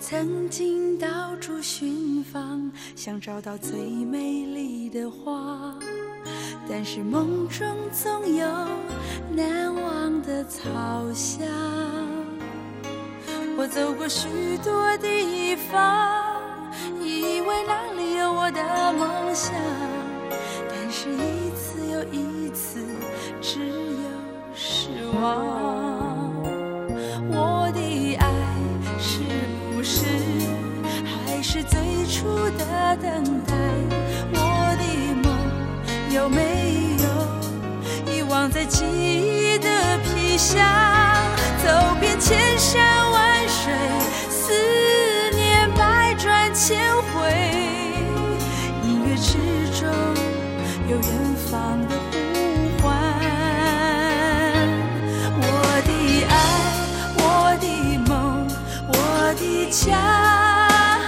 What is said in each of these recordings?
曾经到处寻访，想找到最美丽的花，但是梦中总有难忘的草香。我走过许多地方，以为那里有我的梦想，但是一次又一次，只有失望。我的爱是不是还是最初的等待？我的梦有没有遗忘在记忆的皮箱？走遍千山万水，思念百转千回，音乐之中有远方的呼唤。我的爱，我的梦，我的家，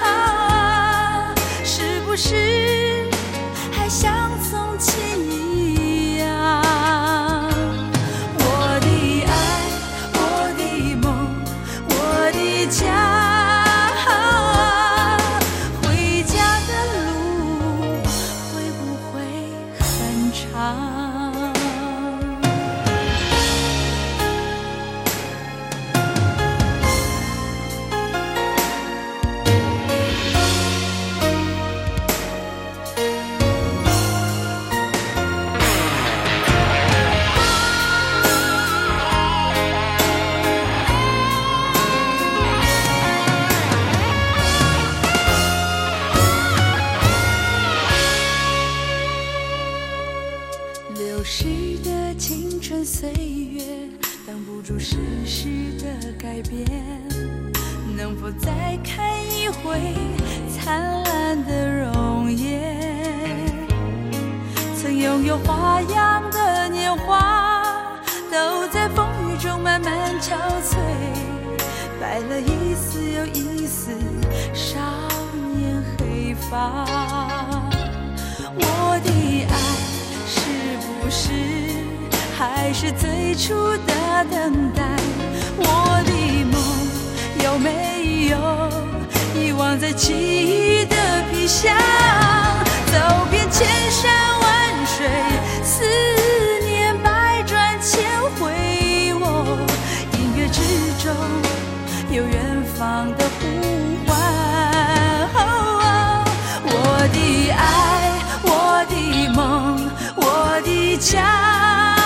是不是还像从前一样？我的爱，我的梦，我的家，回家的路会不会很长？流逝的青春岁月，挡不住世事的改变。能否再看一回灿烂的容颜？曾拥有花样的年华，都在风雨中慢慢憔悴，白了一丝又一丝少年黑发。我的爱是不是还是最初的等待？我的梦有没有遗忘在记忆的皮箱？走遍千山万水，思念百转千回，我音乐之中有远方的呼唤。我的爱，我的梦，我的家，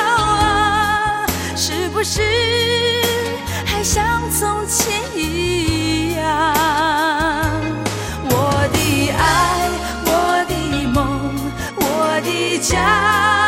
是不是还像从前一样？我的爱，我的梦，我的家。